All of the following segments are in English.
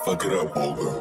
Fuck it up, Olga.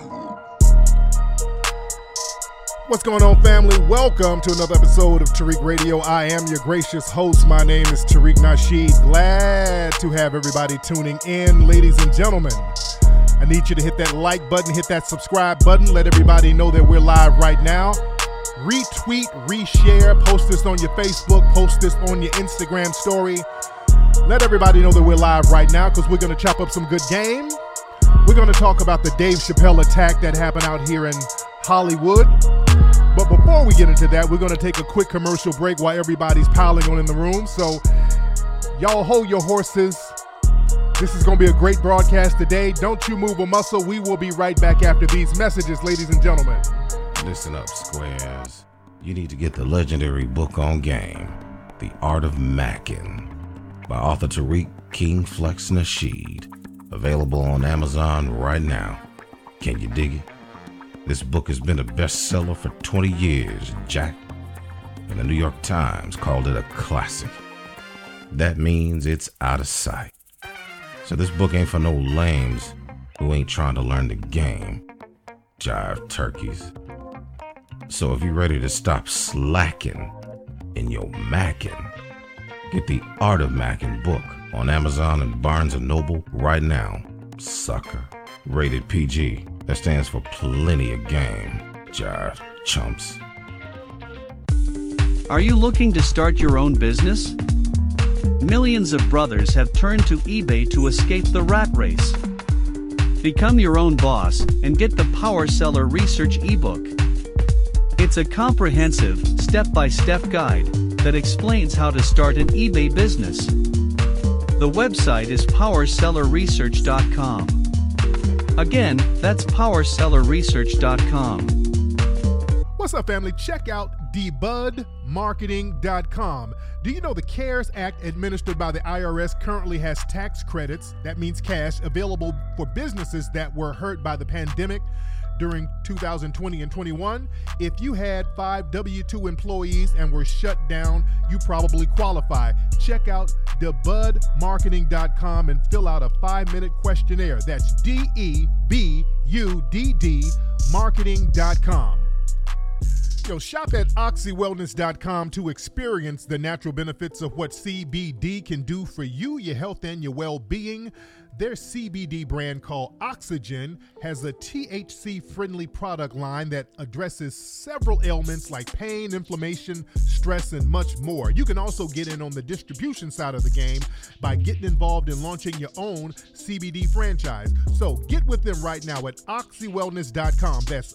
What's going on, family? Welcome to another episode of Tariq Radio. I am your gracious host. My name is Tariq Nasheed. Glad to have everybody tuning in, ladies and gentlemen. I need you to hit that like button, hit that subscribe button. Let everybody know that we're live right now. Retweet, reshare, post this on your Facebook, post this on your Instagram story. Let everybody know that we're live right now because we're going to chop up some good game. We're going to talk about the Dave Chappelle attack that happened out here in Hollywood. But before we get into that, we're going to take a quick commercial break while everybody's piling on in the room. So y'all hold your horses. This is going to be a great broadcast today. Don't you move a muscle. We will be right back after these messages, ladies and gentlemen. Listen up, squares. You need to get the legendary book on game, The Art of Mackin', by author Tariq King Flex Nasheed. Available on Amazon right now. Can you dig it? This book has been a bestseller for 20 years, Jack. And the New York Times called it a classic. That means it's out of sight. So this book ain't for no lames who ain't trying to learn the game. Jive turkeys. So if you're ready to stop slacking in your mackin', get the Art of Mackin' book on Amazon and Barnes & Noble right now, sucker. Rated PG. That stands for plenty of game, jive chumps. Are you looking to start your own business? Millions of brothers have turned to eBay to escape the rat race. Become your own boss and get the Power Seller Research ebook. It's a comprehensive, step-by-step guide that explains how to start an eBay business. The website is powersellerresearch.com. Again, that's powersellerresearch.com. What's up, family? Check out debudmarketing.com. Do you know the CARES Act administered by the IRS currently has tax credits, that means cash, available for businesses that were hurt by the pandemic during 2020 and 21? If you had 5 W-2 employees and were shut down, you probably qualify. Check out debudmarketing.com and fill out a 5-minute questionnaire. That's DEBUD marketing.com. Yo, shop at oxywellness.com to experience the natural benefits of what CBD can do for you, your health, and your well-being. Their CBD brand called Oxygen has a THC-friendly product line that addresses several ailments like pain, inflammation, stress, and much more. You can also get in on the distribution side of the game by getting involved in launching your own CBD franchise. So get with them right now at oxywellness.com. That's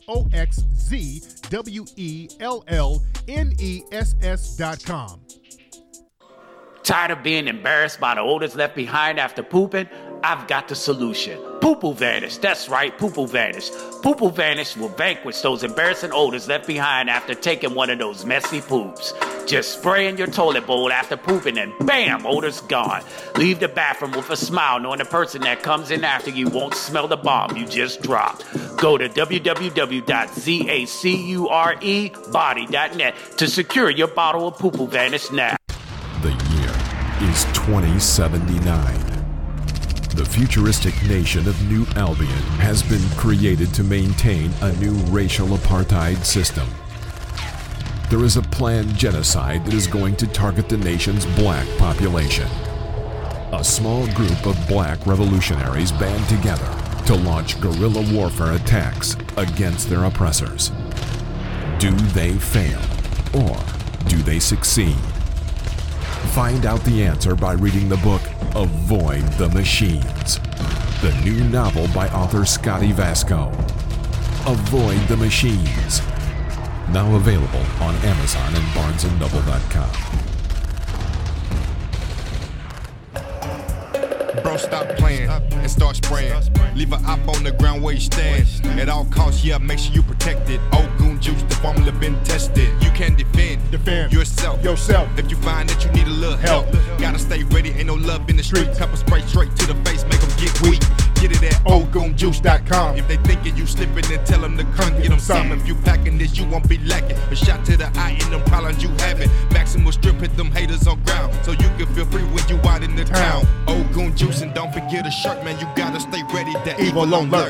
OXZWELLNESS.com. Tired of being embarrassed by the odors left behind after pooping? I've got the solution. Poo-Poo Vanish. That's right, Poo-Poo Vanish. Poo-Poo Vanish will vanquish those embarrassing odors left behind after taking one of those messy poops. Just spray in your toilet bowl after pooping and bam, odor's gone. Leave the bathroom with a smile knowing the person that comes in after you won't smell the bomb you just dropped. Go to www.zacurebody.net to secure your bottle of Poo-Poo Vanish now. The year is 2079. The futuristic nation of New Albion has been created to maintain a new racial apartheid system. There is a planned genocide that is going to target the nation's black population. A small group of black revolutionaries band together to launch guerrilla warfare attacks against their oppressors. Do they fail, or do they succeed? Find out the answer by reading the book Avoid the Machines, the new novel by author Scotty Vasco. Avoid the Machines. Now available on Amazon and BarnesandNoble.com. Bro, stop playing and start spraying. Leave an op on the ground where you stand. At all costs, yeah, make sure you protect it. Old goon juice, the formula been tested. You can defend defend yourself. If you find that you need a little help, gotta stay ready, ain't no love in the street. Pepper spray straight to the face, make them get weak. Get it at oldgoonjuice.com. If they thinking you slipping, then tell them to come get them some. If you packing this, you won't be lacking. A shot to the eye in them problems you having. Maximal strip, hit them haters on ground, so you can feel free when you out in the town. Old Goon Juice, and don't forget a shirt, man. You gotta stay ready. That evil on lurk.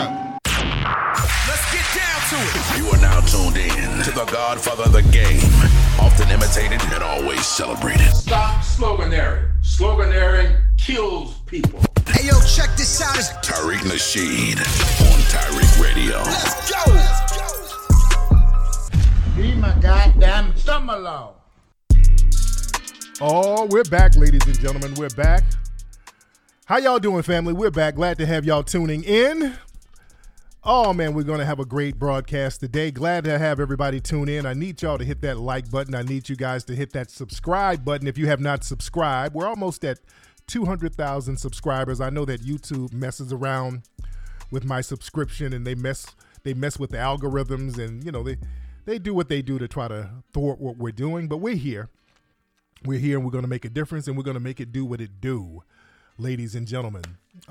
Let's get down to it. You are now tuned in to the Godfather of the game, often imitated and always celebrated. Stop sloganeering. Sloganeering kills people. Hey, yo, check this out. Tariq Nasheed on Tariq Radio. Let's go. Be my goddamn summer law. Oh, we're back, ladies and gentlemen. We're back. How y'all doing, family? We're back. Glad to have y'all tuning in. Oh, man, we're going to have a great broadcast today. Glad to have everybody tune in. I need y'all to hit that like button. I need you guys to hit that subscribe button if you have not subscribed. We're almost at 200,000 subscribers. I know that YouTube messes around with my subscription, and they mess with the algorithms, and, you know, they do what they do to try to thwart what we're doing. But we're here. We're here, and we're going to make a difference, and we're going to make it do what it do, ladies and gentlemen.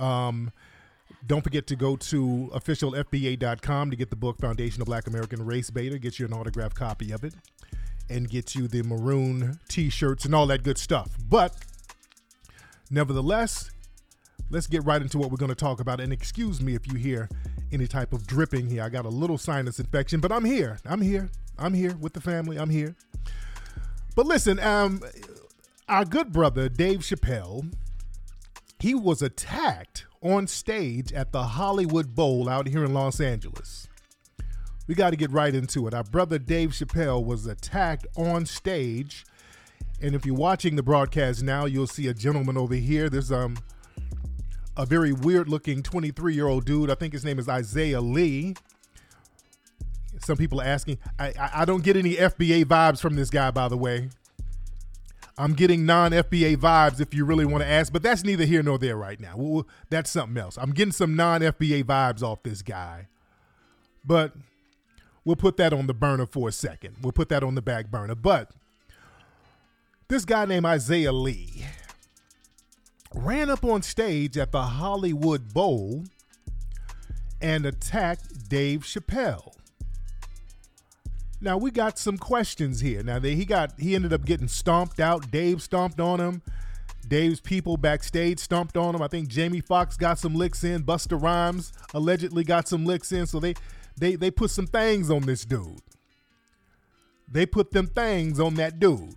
Don't forget to go to officialfba.com to get the book Foundation of Black American Race Beta, get you an autographed copy of it, and get you the maroon t-shirts and all that good stuff. But nevertheless, let's get right into what we're going to talk about. And excuse me if you hear any type of dripping here. I got a little sinus infection, but I'm here. I'm here with the family. I'm here. But listen, our good brother, Dave Chappelle, he was attacked on stage at the Hollywood Bowl out here in Los Angeles. We got to get right into it. Our brother Dave Chappelle was attacked on stage. And if you're watching the broadcast now, you'll see a gentleman over here. There's a very weird-looking 23-year-old dude. I think his name is Isaiah Lee. Some people are asking. I don't get any FBA vibes from this guy, by the way. I'm getting non-FBA vibes if you really want to ask, but that's neither here nor there right now. That's something else. I'm getting some non-FBA vibes off this guy, but we'll put that on the burner for a second. We'll put that on the back burner. But this guy named Isaiah Lee ran up on stage at the Hollywood Bowl and attacked Dave Chappelle. Now, we got some questions here. Now, he ended up getting stomped out. Dave stomped on him. Dave's people backstage stomped on him. I think Jamie Foxx got some licks in. Busta Rhymes allegedly got some licks in. So they put some things on this dude. They put them things on that dude.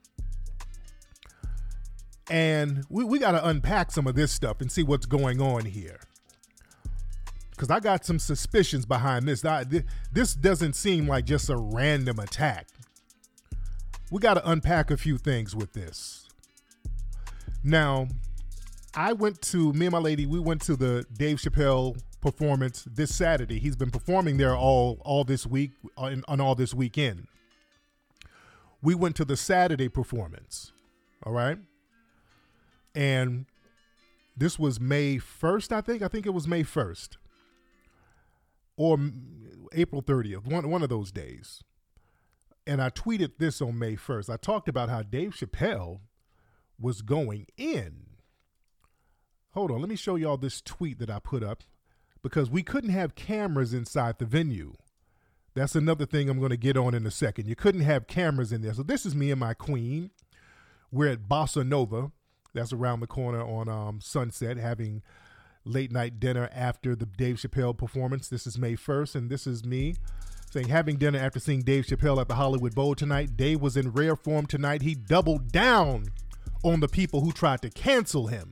And we got to unpack some of this stuff and see what's going on here. Because I got some suspicions behind this. This doesn't seem like just a random attack. We got to unpack a few things with this. Now, me and my lady, we went to the Dave Chappelle performance this Saturday. He's been performing there all this week, on all this weekend. We went to the Saturday performance, all right? And this was May 1st, I think. I think it was May 1st. Or April 30th, one of those days. And I tweeted this on May 1st. I talked about how Dave Chappelle was going in. Hold on, let me show y'all this tweet that I put up, because we couldn't have cameras inside the venue. That's another thing I'm going to get on in a second. You couldn't have cameras in there. So this is me and my queen. We're at Bossa Nova. That's around the corner on Sunset, having late night dinner after the Dave Chappelle performance. This is May 1st, and this is me saying, having dinner after seeing Dave Chappelle at the Hollywood Bowl tonight. Dave was in rare form tonight. He doubled down on the people who tried to cancel him.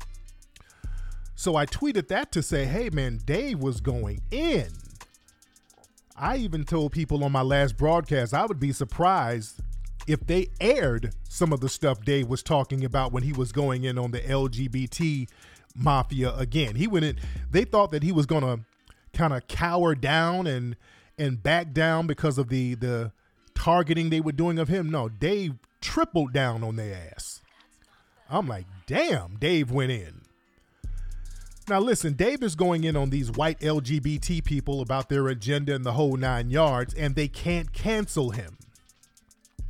So I tweeted that to say, hey man, Dave was going in. I even told people on my last broadcast I would be surprised if they aired some of the stuff Dave was talking about when he was going in on the LGBT mafia again. He went in, they thought that he was going to kind of cower down and back down because of the targeting they were doing of him. No, Dave tripled down on their ass. I'm like, damn, Dave went in. Now listen, Dave is going in on these white LGBT people about their agenda and the whole 9 yards, and they can't cancel him.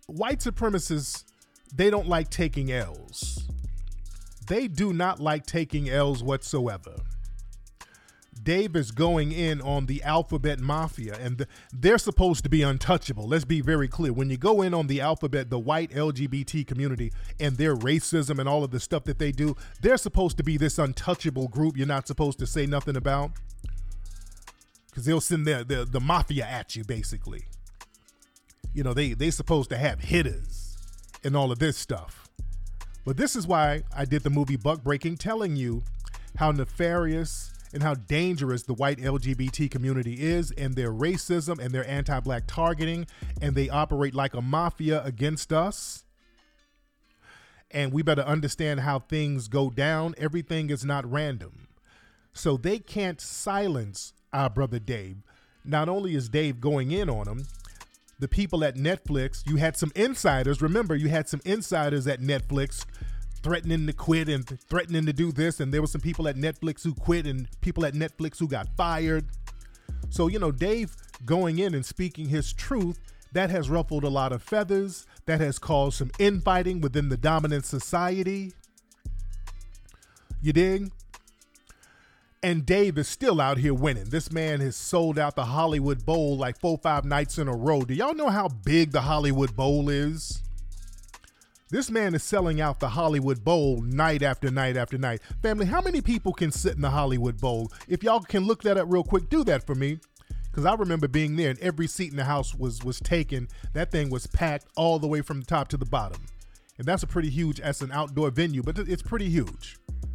white supremacists, they don't like taking L's. They do not like taking L's whatsoever. Dave is going in on the Alphabet Mafia, and they're supposed to be untouchable. Let's be very clear. When you go in on the Alphabet, the white LGBT community, and their racism and all of the stuff that they do, they're supposed to be this untouchable group you're not supposed to say nothing about. Because they'll send the mafia at you, basically. You know, they supposed to have hitters and all of this stuff. But this is why I did the movie Buck Breaking, telling you how nefarious and how dangerous the white LGBT community is, and their racism and their anti-black targeting, and they operate like a mafia against us. And we better understand how things go down. Everything is not random. So they can't silence our brother Dave. Not only is Dave going in on him, the people at Netflix, you had some insiders. Remember, you had some insiders at Netflix threatening to quit and threatening to do this. And there were some people at Netflix who quit and people at Netflix who got fired. So, you know, Dave going in and speaking his truth, that has ruffled a lot of feathers. That has caused some infighting within the dominant society. You dig? And Dave is still out here winning. This man has sold out the Hollywood Bowl like 4-5 nights in a row. Do y'all know how big the Hollywood Bowl is? This man is selling out the Hollywood Bowl night after night after night. Family, how many people can sit in the Hollywood Bowl? If y'all can look that up real quick, do that for me. Because I remember being there and every seat in the house was taken. That thing was packed all the way from the top to the bottom. And that's a pretty huge, that's an outdoor venue, but it's pretty huge.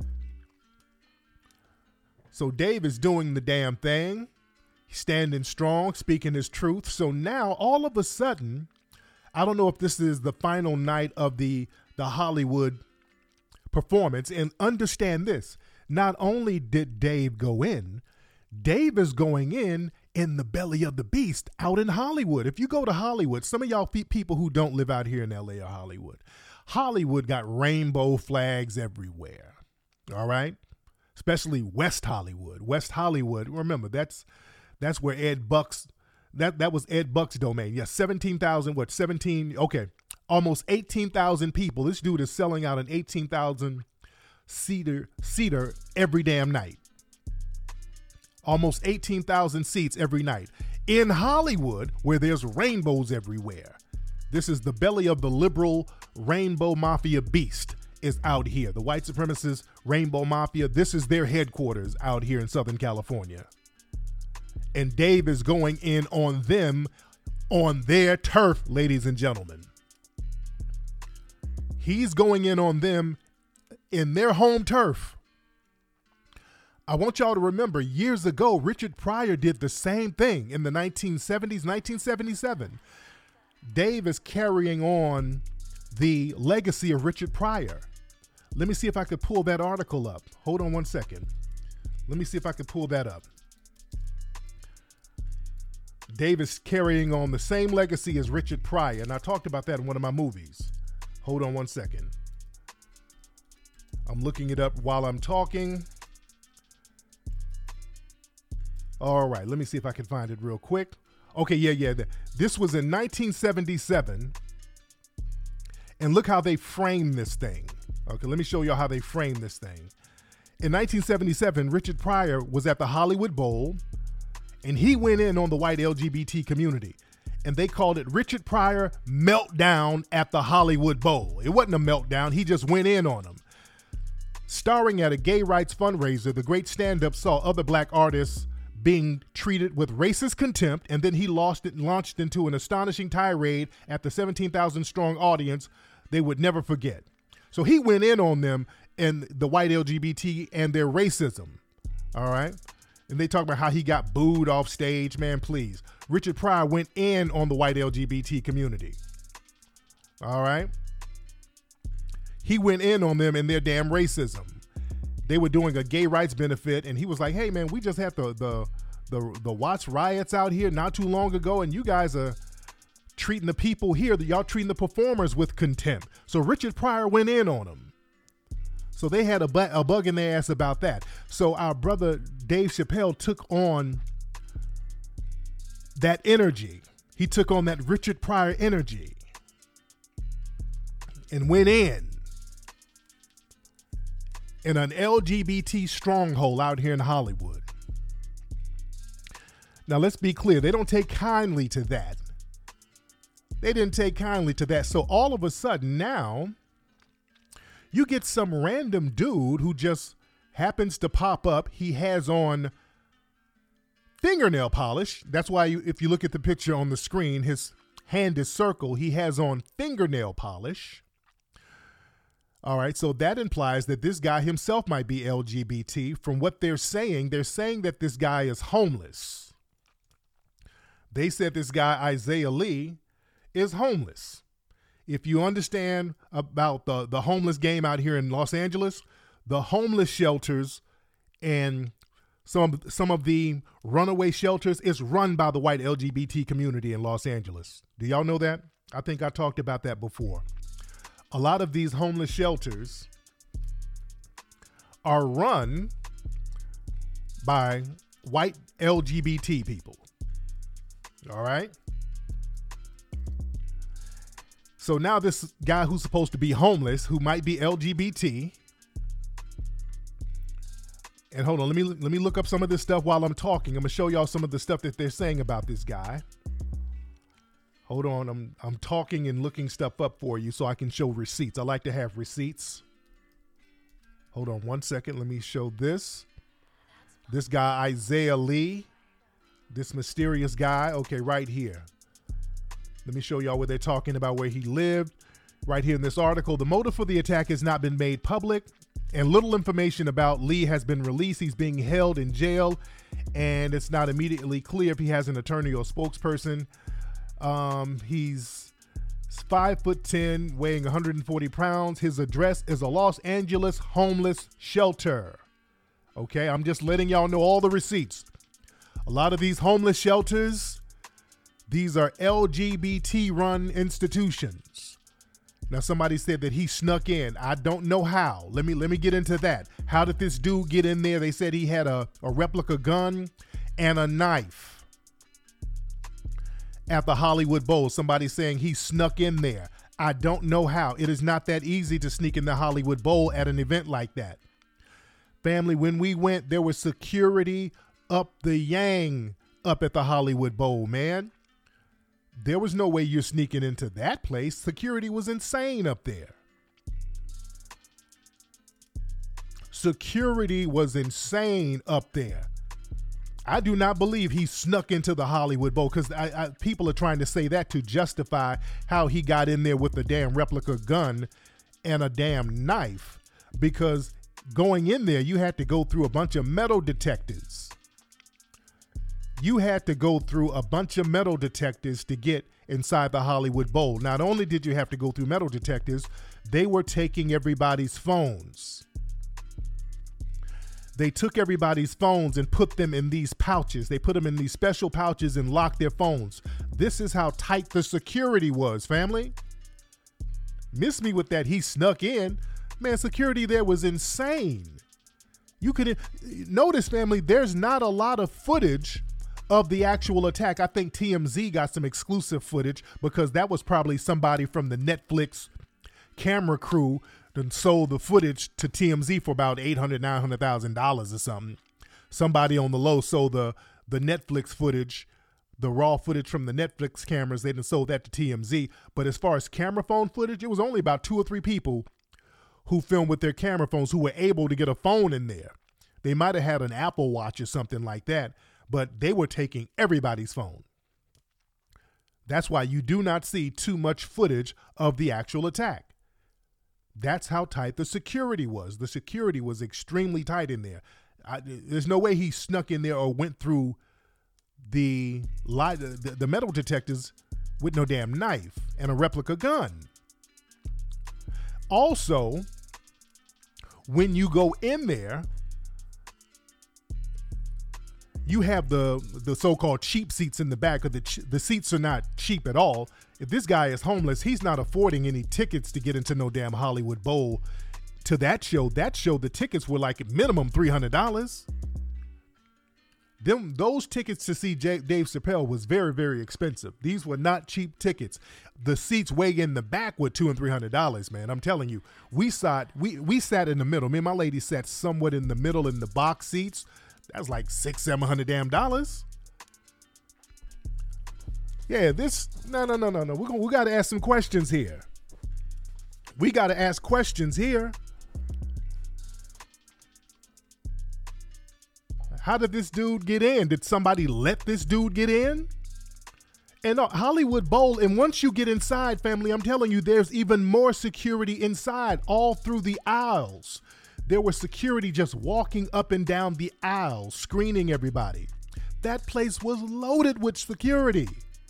So Dave is doing the damn thing. He's standing strong, speaking his truth. So now, all of a sudden, I don't know if this is the final night of the Hollywood performance. And understand this. Not only did Dave go in, Dave is going in the belly of the beast out in Hollywood. If you go to Hollywood, some of y'all people who don't live out here in LA or Hollywood got rainbow flags everywhere. All right? Especially West Hollywood. West Hollywood, remember, that's where Ed Buck's, that was Ed Buck's domain. Yeah, 17,000, almost 18,000 people. This dude is selling out an 18,000 seater every damn night. Almost 18,000 seats every night. In Hollywood, where there's rainbows everywhere. This is the belly of the liberal rainbow mafia beast is out here. The white supremacist rainbow mafia, this is their headquarters out here in Southern California. And Dave is going in on them on their turf, ladies and gentlemen. He's going in on them in their home turf. I want y'all to remember, years ago, Richard Pryor did the same thing in the 1970s, 1977. Dave is carrying on the legacy of Richard Pryor. Let me see if I could pull that article up. Hold on one second. Let me see if I could pull that up. Dave is carrying on the same legacy as Richard Pryor, and I talked about that in one of my movies. Hold on one second. I'm looking it up while I'm talking. All right, let me see if I can find it real quick. Okay, yeah. This was in 1977. And look how they framed this thing. Okay, let me show y'all how they framed this thing. In 1977, Richard Pryor was at the Hollywood Bowl, and he went in on the white LGBT community. And they called it Richard Pryor Meltdown at the Hollywood Bowl. It wasn't a meltdown. He just went in on them. Starring at a gay rights fundraiser, the great stand-up saw other black artists being treated with racist contempt, and then he launched into an astonishing tirade at the 17,000-strong audience they would never forget. So he went in on them and the white LGBT and their racism, all right? And they talk about how he got booed off stage. Man, please. Richard Pryor went in on the white LGBT community, all right? He went in on them and their damn racism. They were doing a gay rights benefit, and he was like, hey, man, we just had the Watts riots out here not too long ago, and you guys are treating the people here, y'all treating the performers with contempt. So Richard Pryor went in on them. So they had a bug in their ass about that. So our brother Dave Chappelle took on that energy. He took on that Richard Pryor energy. and went in an LGBT stronghold out here in Hollywood. Now, let's be clear. They don't take kindly to that. They didn't take kindly to that. So all of a sudden now, you get some random dude who just happens to pop up. He has on fingernail polish. That's why if you look at the picture on the screen, his hand is circled. He has on fingernail polish. All right, so that implies that this guy himself might be LGBT. From what they're saying that this guy is homeless. They said this guy, Isaiah Lee, is homeless. If you understand about the homeless game out here in Los Angeles, the homeless shelters and some of the runaway shelters is run by the white LGBT community in Los Angeles. Do y'all know that? I think I talked about that before. A lot of these homeless shelters are run by white LGBT people. All right? So now this guy who's supposed to be homeless, who might be LGBT, and hold on, let me look up some of this stuff while I'm talking. I'm gonna show y'all some of the stuff that they're saying about this guy. Hold on, I'm talking and looking stuff up for you so I can show receipts. I like to have receipts. Hold on 1 second. Let me show this. This guy, Isaiah Lee, this mysterious guy. Okay, right here. Let me show y'all what they're talking about, where he lived. Right here in this article, the motive for the attack has not been made public, and little information about Lee has been released. He's being held in jail, and it's not immediately clear if he has an attorney or spokesperson. He's 5'10", weighing 140 pounds. His address is a Los Angeles homeless shelter. Okay, I'm just letting y'all know all the receipts. A lot of these homeless shelters, these are LGBT-run institutions. Now, somebody said that he snuck in. I don't know how. Let me get into that. How did this dude get in there? They said he had a replica gun and a knife at the Hollywood Bowl. Somebody saying he snuck in there. I don't know how. It is not that easy to sneak in the Hollywood Bowl at an event like that. Family, when we went, there was security up the yang up at the Hollywood Bowl, man. There was no way you're sneaking into that place. Security was insane up there. Security was insane up there. I do not believe he snuck into the Hollywood Bowl, because people are trying to say that to justify how he got in there with a damn replica gun and a damn knife, because going in there, you had to go through a bunch of metal detectors. You had to go through a bunch of metal detectors to get inside the Hollywood Bowl. Not only did you have to go through metal detectors, they were taking everybody's phones. They took everybody's phones and put them in these pouches. They put them in these special pouches and locked their phones. This is how tight the security was, family. Miss me with that he snuck in. Man, security there was insane. You could notice, family, there's not a lot of footage of the actual attack. I think TMZ got some exclusive footage, because that was probably somebody from the Netflix camera crew and sold the footage to TMZ for about $800,000, $900,000 or something. Somebody on the low sold the Netflix footage, the raw footage from the Netflix cameras. They done sold that to TMZ. But as far as camera phone footage, it was only about 2 or 3 people who filmed with their camera phones who were able to get a phone in there. They might have had an Apple Watch or something like that, but they were taking everybody's phone. That's why you do not see too much footage of the actual attack. That's how tight the security was. The security was extremely tight in there. There's no way he snuck in there or went through the metal detectors with no damn knife and a replica gun. Also, when you go in there, you have the so-called cheap seats in the back. The seats are not cheap at all. If this guy is homeless, he's not affording any tickets to get into no damn Hollywood Bowl. To that show, the tickets were like minimum $300. Those tickets to see Dave Chappelle was very, very expensive. These were not cheap tickets. The seats way in the back were $200 and $300, man. I'm telling you, we sat in the middle. Me and my lady sat somewhat in the middle in the box seats. That was like $600-700 damn dollars. Yeah, no. We got to ask some questions here. We got to ask questions here. How did this dude get in? Did somebody let this dude get in? And Hollywood Bowl, and once you get inside, family, I'm telling you, there's even more security inside, all through the aisles. There was security just walking up and down the aisles, screening everybody. That place was loaded with security.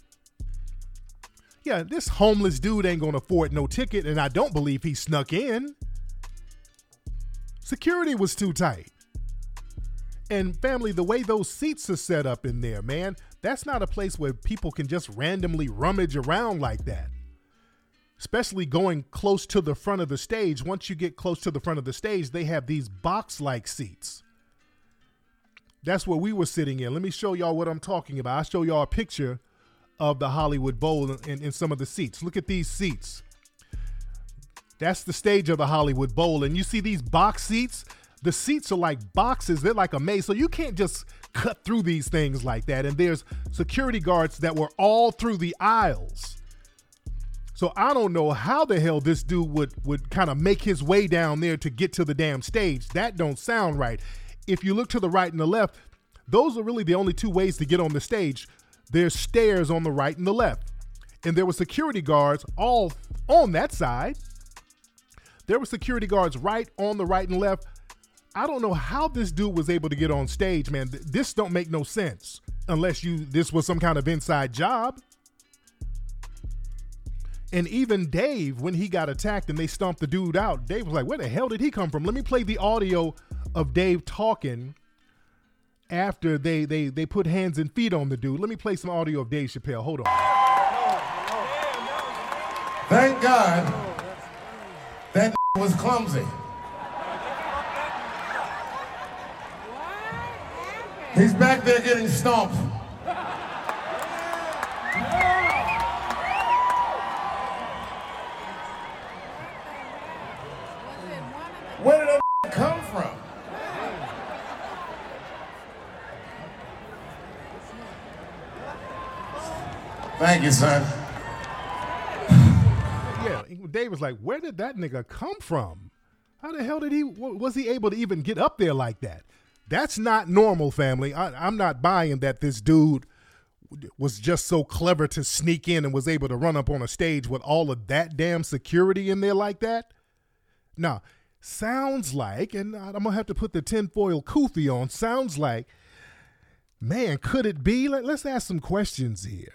Yeah, this homeless dude ain't gonna afford no ticket, and I don't believe he snuck in. Security was too tight. And family, the way those seats are set up in there, man, that's not a place where people can just randomly rummage around like that. Especially going close to the front of the stage. Once you get close to the front of the stage, they have these box-like seats. That's where we were sitting in. Let me show y'all what I'm talking about. I'll show y'all a picture of the Hollywood Bowl in some of the seats. Look at these seats. That's the stage of the Hollywood Bowl. And you see these box seats? The seats are like boxes. They're like a maze. So you can't just cut through these things like that. And there's security guards that were all through the aisles. So I don't know how the hell this dude would kind of make his way down there to get to the damn stage. That don't sound right. If you look to the right and the left, those are really the only two ways to get on the stage. There's stairs on the right and the left. And there were security guards all on that side. There were security guards right on the right and left. I don't know how this dude was able to get on stage, man. This don't make no sense unless this was some kind of inside job. And even Dave, when he got attacked and they stomped the dude out, Dave was like, where the hell did he come from? Let me play the audio of Dave talking after they put hands and feet on the dude. Let me play some audio of Dave Chappelle. Hold on. Thank God that was clumsy. He's back there getting stomped. Where did that come from? Thank you, son. Yeah, Dave was like, where did that nigga come from? How the hell was he able to even get up there like that? That's not normal, family. I'm not buying that this dude was just so clever to sneak in and was able to run up on a stage with all of that damn security in there like that. Now, sounds like, and I'm going to have to put the tinfoil kufi on, sounds like, man, could it be? Let's ask some questions here.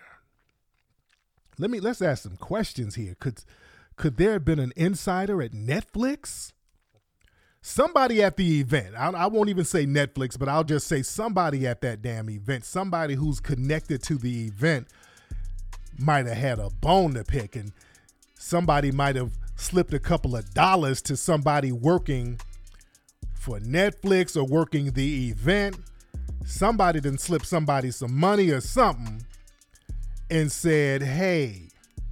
Let's ask some questions here. Could there have been an insider at Netflix? Somebody at the event, I won't even say Netflix, but I'll just say somebody at that damn event, somebody who's connected to the event might have had a bone to pick, and somebody might have slipped a couple of dollars to somebody working for Netflix or working the event. Somebody done slipped somebody some money or something and said, hey,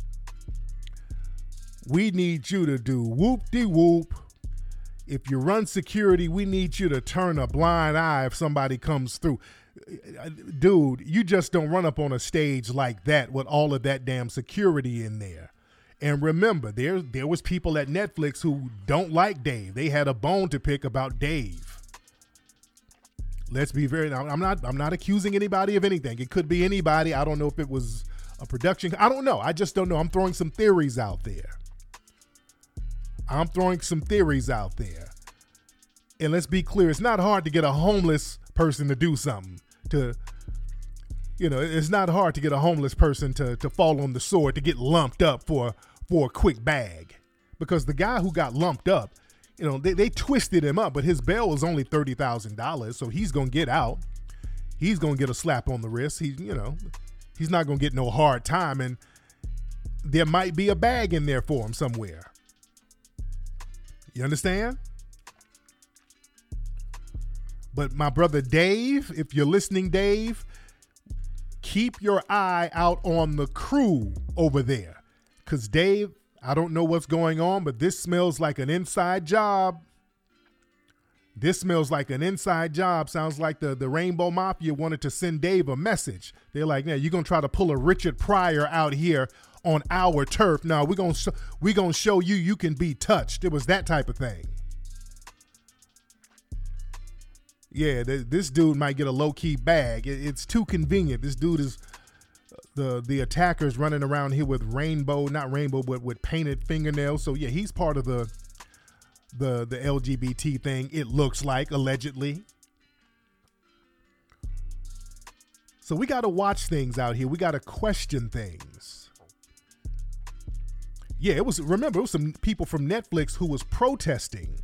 we need you to do whoop-de-whoop. If you run security, we need you to turn a blind eye if somebody comes through. Dude, you just don't run up on a stage like that with all of that damn security in there. And remember, there was people at Netflix who don't like Dave. They had a bone to pick about Dave. Let's be very, I'm not accusing anybody of anything. It could be anybody. I don't know if it was a production. I don't know. I just don't know. I'm throwing some theories out there. And let's be clear, it's not hard to get a homeless person to do something. It's not hard to get a homeless person to fall on the sword, to get lumped up for a quick bag. Because the guy who got lumped up, they twisted him up, but his bail was only $30,000, so he's going to get out. He's going to get a slap on the wrist. He's not going to get no hard time, and there might be a bag in there for him somewhere. You understand? But my brother Dave, if you're listening, Dave, keep your eye out on the crew over there. Because Dave, I don't know what's going on, but this smells like an inside job. This smells like an inside job. Sounds like the Rainbow Mafia wanted to send Dave a message. They're like, "Yeah, you're going to try to pull a Richard Pryor out here on our turf. No, we're going to show you can be touched." It was that type of thing. Yeah, this dude might get a low-key bag. It's too convenient. This dude is the attacker's running around here with not rainbow, but with painted fingernails. So yeah, he's part of the LGBT thing, it looks like, allegedly. So we got to watch things out here. We got to question things. Yeah, it was some people from Netflix who was protesting.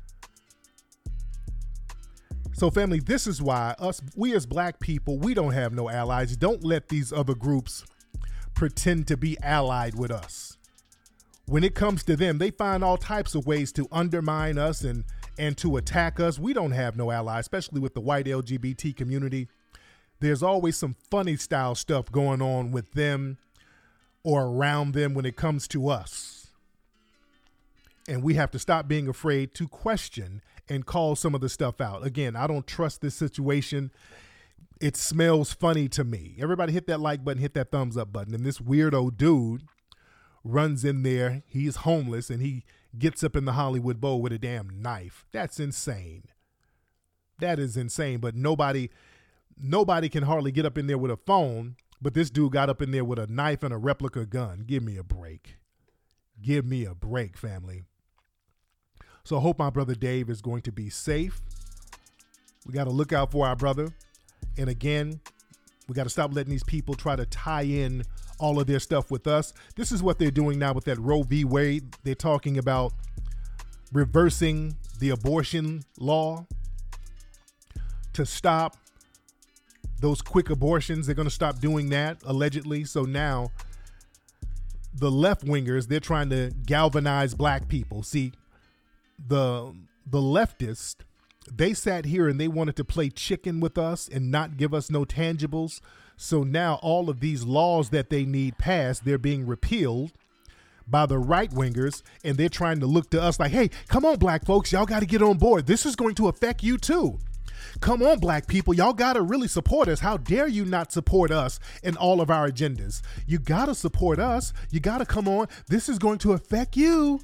So family, this is why we as black people, we don't have no allies. Don't let these other groups pretend to be allied with us. When it comes to them, they find all types of ways to undermine us and to attack us. We don't have no allies, especially with the white LGBT community. There's always some funny style stuff going on with them or around them when it comes to us. And we have to stop being afraid to question and call some of the stuff out. Again, I don't trust this situation. It smells funny to me. Everybody hit that like button, hit that thumbs up button. And this weirdo dude runs in there. He's homeless and he gets up in the Hollywood Bowl with a damn knife. That's insane. That is insane. But nobody can hardly get up in there with a phone. But this dude got up in there with a knife and a replica gun. Give me a break. Give me a break, family. So I hope my brother Dave is going to be safe. We got to look out for our brother. And again, we got to stop letting these people try to tie in all of their stuff with us. This is what they're doing now with that Roe v. Wade. They're talking about reversing the abortion law to stop those quick abortions. They're going to stop doing that, allegedly. So now the left wingers, they're trying to galvanize black people. See, the leftists, they sat here and they wanted to play chicken with us and not give us no tangibles. So now all of these laws that they need passed, they're being repealed by the right wingers, and they're trying to look to us like, hey, come on, black folks, y'all got to get on board. This is going to affect you too. Come on, black people, y'all got to really support us. How dare you not support us in all of our agendas? You got to support us. You got to come on. This is going to affect you.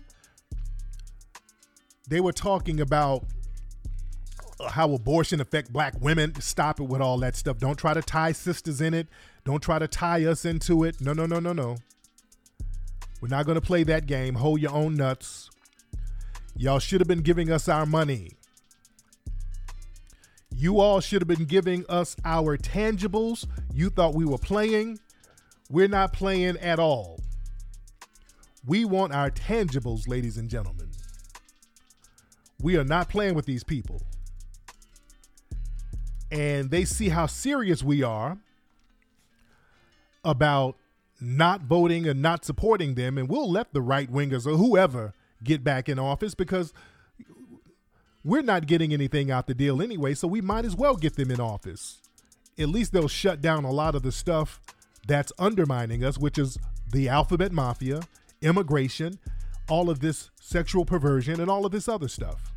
They were talking about how abortion affect black women. Stop it with all that stuff. Don't try to tie sisters in it. Don't try to tie us into it. No. We're not going to play that game. Hold your own nuts. Y'all should have been giving us our money. You all should have been giving us our tangibles. You thought we were playing. We're not playing at all. We want our tangibles, ladies and gentlemen. We are not playing with these people. And they see how serious we are about not voting and not supporting them. And we'll let the right wingers or whoever get back in office because we're not getting anything out the deal anyway. So we might as well get them in office. At least they'll shut down a lot of the stuff that's undermining us, which is the alphabet mafia, immigration, all of this sexual perversion, and all of this other stuff.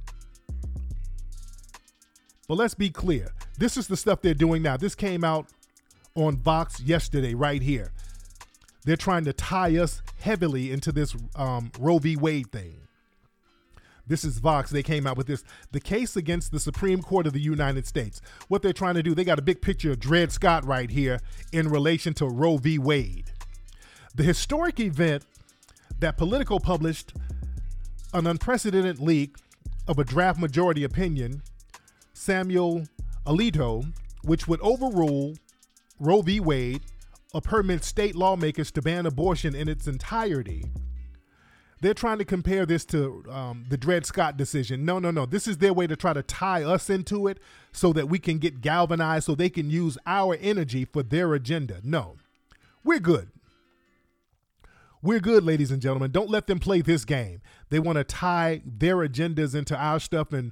But let's be clear. This is the stuff they're doing now. This came out on Vox yesterday, right here. They're trying to tie us heavily into this Roe v. Wade thing. This is Vox. They came out with this. The case against the Supreme Court of the United States. What they're trying to do, they got a big picture of Dred Scott right here in relation to Roe v. Wade. The historic event that Politico published an unprecedented leak of a draft majority opinion, Samuel Alito, which would overrule Roe v. Wade or permit state lawmakers to ban abortion in its entirety. They're trying to compare this to the Dred Scott decision. No. This is their way to try to tie us into it so that we can get galvanized so they can use our energy for their agenda. No, we're good. We're good, ladies and gentlemen. Don't let them play this game. They want to tie their agendas into our stuff and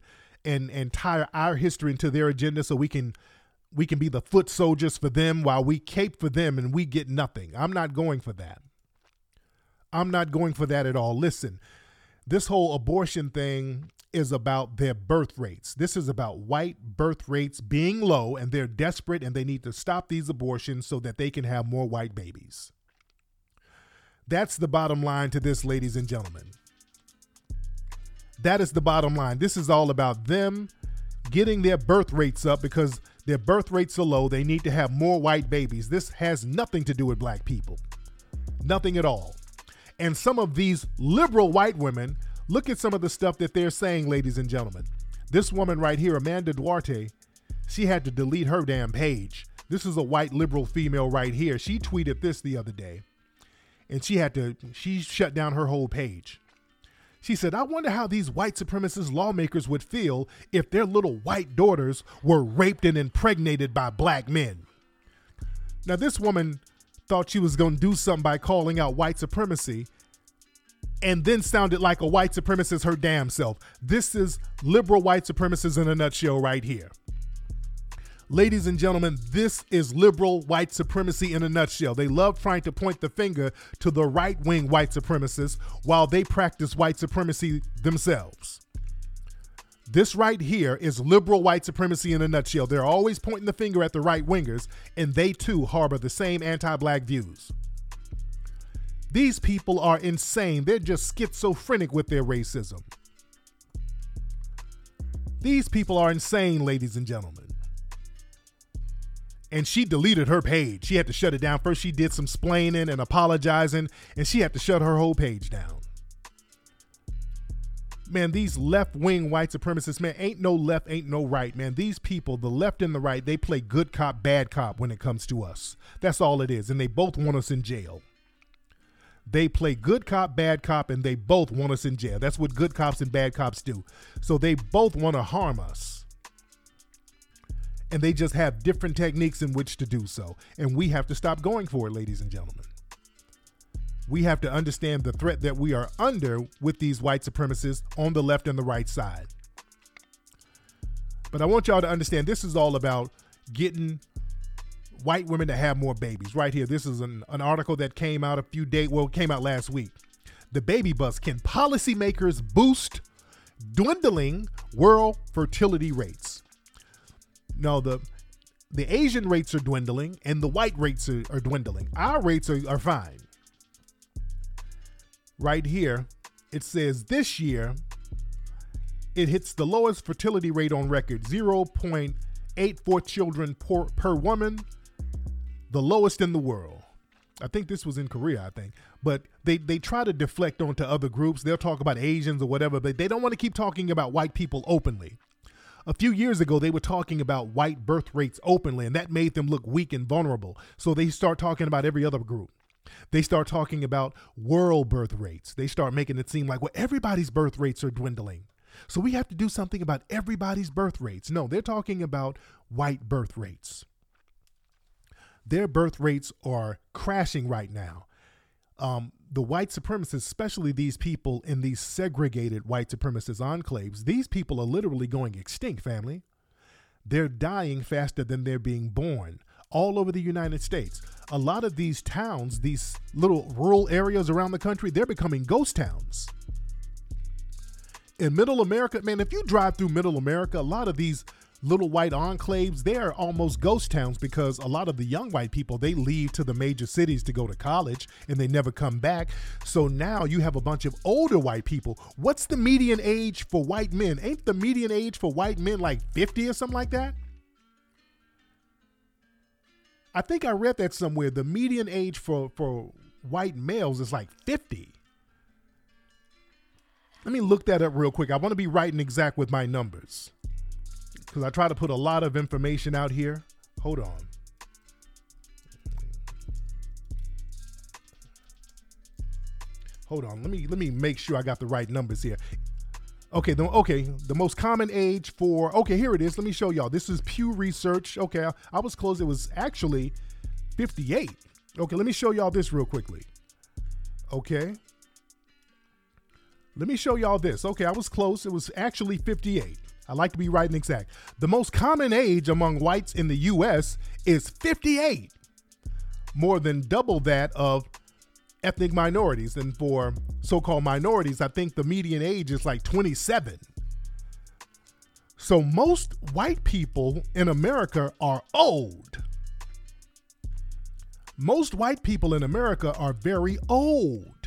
and tie our history into their agenda so we can be the foot soldiers for them while we cape for them and we get nothing. I'm not going for that. I'm not going for that at all. Listen, this whole abortion thing is about their birth rates. This is about white birth rates being low, and they're desperate and they need to stop these abortions so that they can have more white babies. That's the bottom line to this, ladies and gentlemen. That is the bottom line. This is all about them getting their birth rates up because their birth rates are low. They need to have more white babies. This has nothing to do with black people. Nothing at all. And some of these liberal white women, look at some of the stuff that they're saying, ladies and gentlemen. This woman right here, Amanda Duarte, she had to delete her damn page. This is a white liberal female right here. She tweeted this the other day, and she shut down her whole page. She said, I wonder how these white supremacist lawmakers would feel if their little white daughters were raped and impregnated by black men. Now, this woman thought she was going to do something by calling out white supremacy and then sounded like a white supremacist her damn self. This is liberal white supremacists in a nutshell right here. Ladies and gentlemen, this is liberal white supremacy in a nutshell. They love trying to point the finger to the right-wing white supremacists while they practice white supremacy themselves. This right here is liberal white supremacy in a nutshell. They're always pointing the finger at the right-wingers, and they too harbor the same anti-black views. These people are insane. They're just schizophrenic with their racism. These people are insane, ladies and gentlemen. And she deleted her page. She had to shut it down. First, she did some splaining and apologizing, and she had to shut her whole page down. Man, these left-wing white supremacists, man, ain't no left, ain't no right, man. These people, the left and the right, they play good cop, bad cop when it comes to us. That's all it is. And they both want us in jail. They play good cop, bad cop, and they both want us in jail. That's what good cops and bad cops do. So they both want to harm us. And they just have different techniques in which to do so. And we have to stop going for it, ladies and gentlemen. We have to understand the threat that we are under with these white supremacists on the left and the right side. But I want y'all to understand this is all about getting white women to have more babies. Right here, this is an article that came out came out last week. The baby bust. Can policymakers boost dwindling world fertility rates? No, the Asian rates are dwindling and the white rates are dwindling. Our rates are fine. Right here, it says this year, it hits the lowest fertility rate on record, 0.84 children per woman, the lowest in the world. I think this was in Korea, But they try to deflect onto other groups. They'll talk about Asians or whatever, but they don't want to keep talking about white people openly. A few years ago, they were talking about white birth rates openly, and that made them look weak and vulnerable. So they start talking about every other group. They start talking about world birth rates. They start making it seem like, well, everybody's birth rates are dwindling. So we have to do something about everybody's birth rates. No, they're talking about white birth rates. Their birth rates are crashing right now. The white supremacists, especially these people in these segregated white supremacist enclaves, these people are literally going extinct, family. They're dying faster than they're being born all over the United States. A lot of these towns, these little rural areas around the country, they're becoming ghost towns. In Middle America, man, if you drive through Middle America, a lot of these little white enclaves, they are almost ghost towns because a lot of the young white people, they leave to the major cities to go to college and they never come back. So now you have a bunch of older white people. What's the median age for white men? Ain't the median age for white men like 50 or something like that? I think I read that somewhere. The median age for white males is like 50. Let me look that up real quick. I want to be right and exact with my numbers, because I try to put a lot of information out here. Hold on. Hold on. Let me make sure I got the right numbers here. Okay, the most common age for, okay, here it is. Let me show y'all. This is Pew Research. Okay, I was close. It was actually 58. Okay, let me show y'all this real quickly. Okay. Let me show y'all this. Okay, I was close. It was actually 58. I like to be right and exact. The most common age among whites in the U.S. is 58, more than double that of ethnic minorities. And for so-called minorities, I think the median age is like 27. So most white people in America are old. Most white people in America are very old.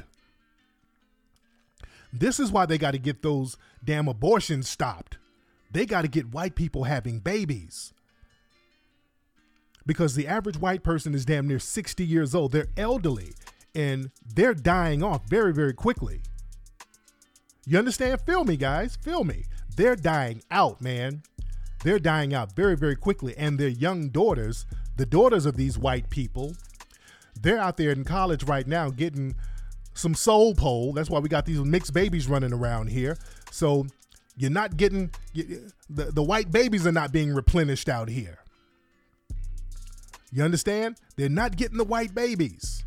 This is why they got to get those damn abortions stopped. They got to get white people having babies. Because the average white person is damn near 60 years old. They're elderly and they're dying off very, very quickly. You understand? Feel me, guys. Feel me. They're dying out, man. They're dying out very, very quickly. And their young daughters, the daughters of these white people, they're out there in college right now getting some soul pole. That's why we got these mixed babies running around here. So you're not getting, the white babies are not being replenished out here. You understand? They're not getting the white babies.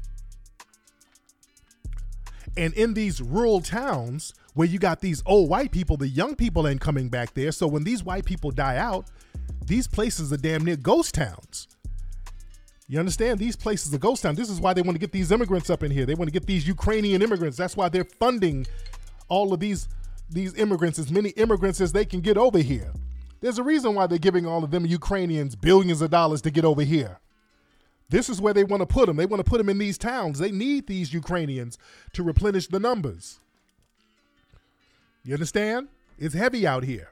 And in these rural towns where you got these old white people, the young people ain't coming back there. So when these white people die out, these places are damn near ghost towns. You understand? These places are ghost towns. This is why they want to get these immigrants up in here. They want to get these Ukrainian immigrants. That's why they're funding all of these immigrants, as many immigrants as they can get over here. There's a reason why they're giving all of them Ukrainians billions of dollars to get over here. This is where they want to put them. They want to put them in these towns. They need these Ukrainians to replenish the numbers. You understand? It's heavy out here.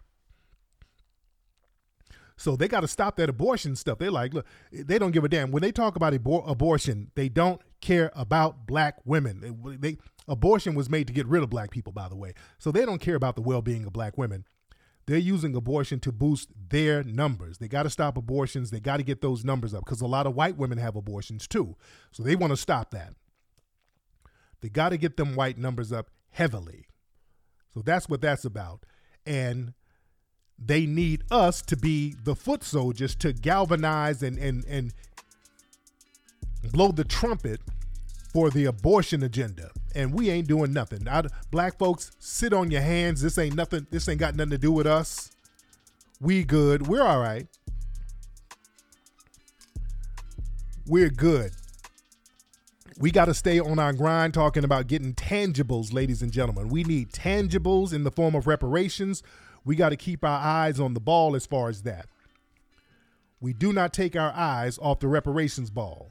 So they got to stop that abortion stuff. They're like, look, they don't give a damn. When they talk about abortion, they don't care about black women. Abortion was made to get rid of black people, by the way. So they don't care about the well-being of black women. They're using abortion to boost their numbers. They got to stop abortions. They got to get those numbers up because a lot of white women have abortions too. So they want to stop that. They got to get them white numbers up heavily. So that's what that's about. And they need us to be the foot soldiers to galvanize and blow the trumpet for the abortion agenda. And we ain't doing nothing. Black folks, sit on your hands. This ain't nothing. This ain't got nothing to do with us. We good. We're all right. We're good. We got to stay on our grind talking about getting tangibles, ladies and gentlemen. We need tangibles in the form of reparations. We got to keep our eyes on the ball as far as that. We do not take our eyes off the reparations ball.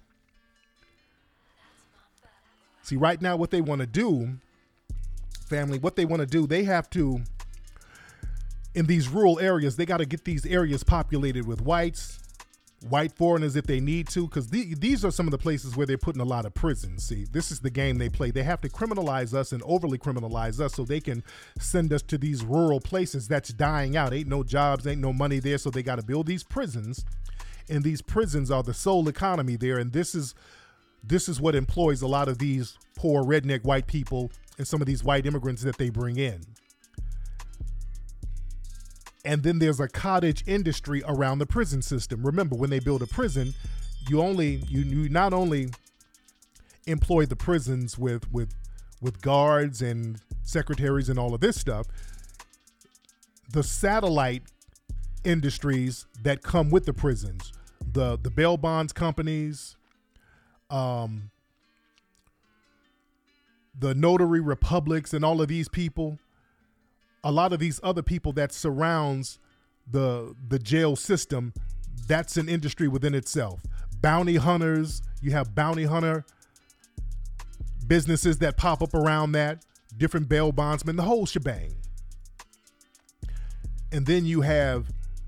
See, right now what they want to do, family, what they want to do, they have to, in these rural areas, they got to get these areas populated with whites, white foreigners if they need to, because these are some of the places where they're putting a lot of prisons. See, this is the game they play. They have to criminalize us and overly criminalize us so they can send us to these rural places that's dying out. Ain't no jobs, ain't no money there, so they got to build these prisons, and these prisons are the sole economy there, and this is what employs a lot of these poor redneck white people and some of these white immigrants that they bring in. And then there's a cottage industry around the prison system. Remember, when they build a prison, you not only employ the prisons with guards and secretaries and all of this stuff, the satellite industries that come with the prisons, the bail bonds companies, the notary republics and all of these people, a lot of these other people that surrounds the jail system, that's an industry within itself. Bounty hunters, you have bounty hunter businesses that pop up around that, different bail bondsmen, the whole shebang. And then you have